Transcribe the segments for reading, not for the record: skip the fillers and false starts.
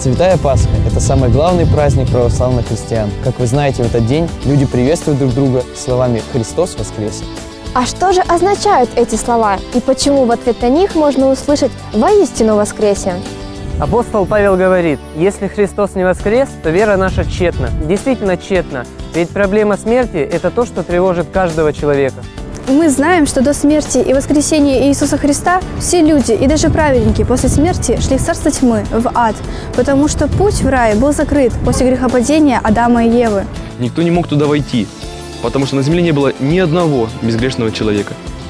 Святая Пасха – это самый главный праздник православных христиан. Как вы знаете, в этот день люди приветствуют друг друга словами «Христос воскресе!». А что же означают эти слова? И почему в ответ на них можно услышать «воистину воскресе»? Апостол Павел говорит: если Христос не воскрес, то вера наша тщетна. Действительно тщетна, ведь проблема смерти – это то, что тревожит каждого человека. Мы знаем, что до смерти и воскресения Иисуса Христа все люди, и даже праведники, после смерти шли в царство тьмы, в ад, потому что путь в рай был закрыт после грехопадения Адама и Евы. Никто не мог туда войти, потому что на земле не было ни одного безгрешного человека.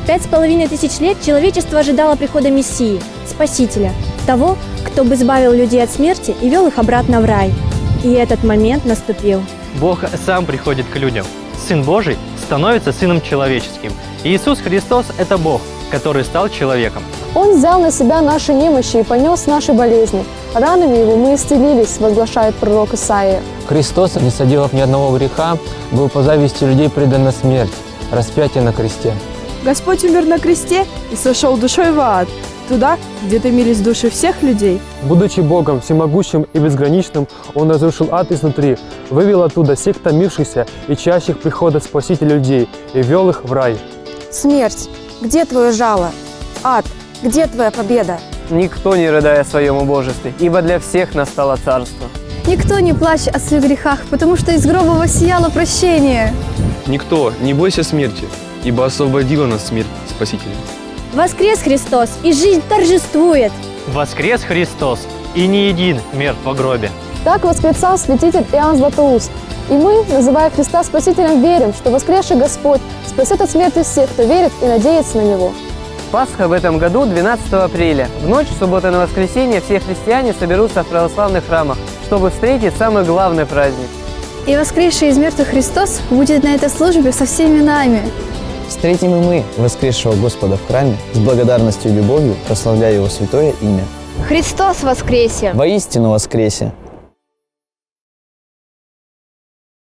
5500 лет человечество ожидало прихода Мессии, Спасителя, того, кто бы избавил людей от смерти и вел их обратно в рай. И этот момент наступил. Бог сам приходит к людям. Сын Божий становится Сыном Человеческим. Иисус Христос – это Бог, который стал человеком. Он взял на себя наши немощи и понес наши болезни. Ранами Его мы исцелились, возглашает пророк Исаия. Христос, не соделав ни одного греха, был по зависти людей предан на смерть, распятие на кресте. Господь умер на кресте и сошел душой в ад, туда, где томились души всех людей. Будучи Богом всемогущим и безграничным, Он разрушил ад изнутри, вывел оттуда всех томившихся и чаящих прихода Спасителя людей и вел их в рай. Смерть, где твое жало? Ад, где твоя победа? Никто не рыдай о своем убожестве, ибо для всех настало царство. Никто не плачет о своих грехах, потому что из гроба воссияло прощение. Никто, не бойся смерти, ибо освободила нас смерть Спасителя. Воскрес Христос, и жизнь торжествует. Воскрес Христос, и не един мертв во гробе. Так восклицал святитель Иоанн Златоуст. И мы, называя Христа Спасителем, верим, что воскресший Господь спасет от смерти всех, кто верит и надеется на Него. Пасха в этом году 12 апреля. В ночь с субботы на воскресенье все христиане соберутся в православных храмах, чтобы встретить самый главный праздник. И воскресший из мертвых Христос будет на этой службе со всеми нами. Встретим и мы воскресшего Господа в храме с благодарностью и любовью, прославляя Его святое имя. Христос воскресе! Воистину воскресе!